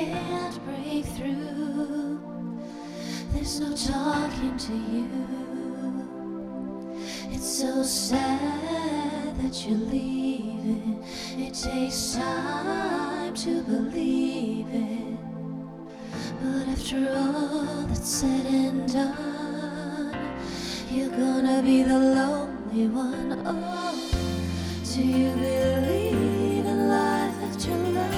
can't break through. There's no talking to you. It's so sad that you're leaving. It takes time to believe it. But after all that's said and done, you're gonna be the lonely one. Oh, do you believe in life after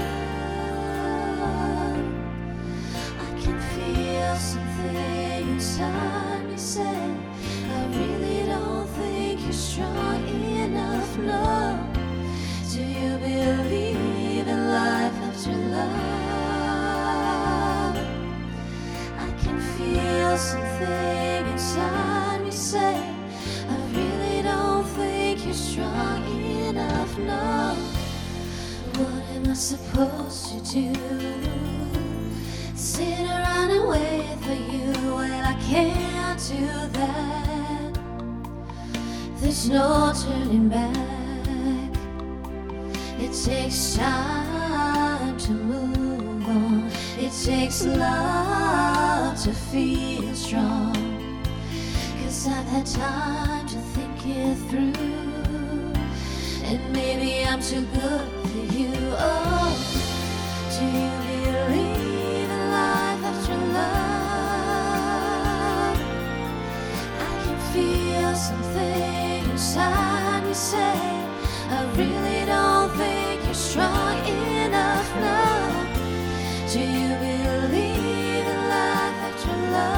love? I can feel something inside me say, I really don't think you're strong enough. No, do you believe in life after love? I can feel something inside me say, I really don't think you're strong enough. No, what am I supposed to do? Sit around and wait for you? Well, I can't do that. There's no turning back. It takes time to move on. It takes love to feel strong. 'Cause I've had time to think it through, and maybe I'm too good for you. Oh, do you believe in life after love? I can feel something inside me say, I really don't think you're strong enough. No, do you believe in life after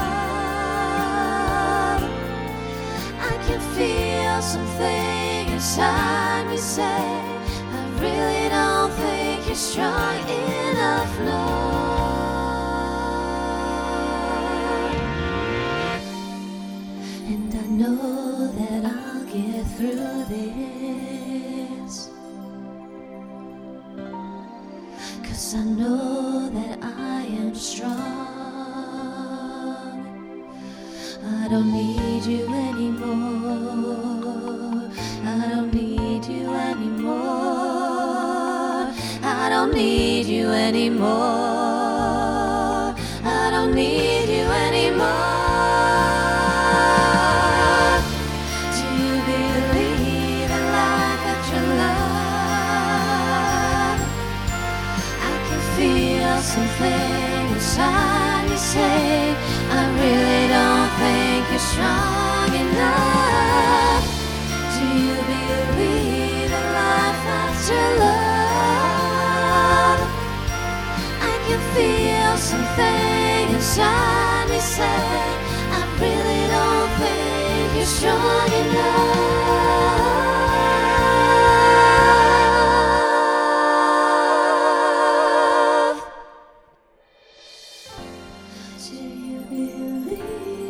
love? I can feel something inside me say, I really don't think you're strong enough. No, and I know that I'll get through this, 'cause I know that I am strong. I don't need you anymore. I don't need you anymore. I don't need you anymore. I don't need you anymore. Do you believe in life after love? I can feel something inside me say, I really don't think you're strong enough. Do you believe in life after love? I can feel something inside me say, I really don't think you're strong enough. Do you believe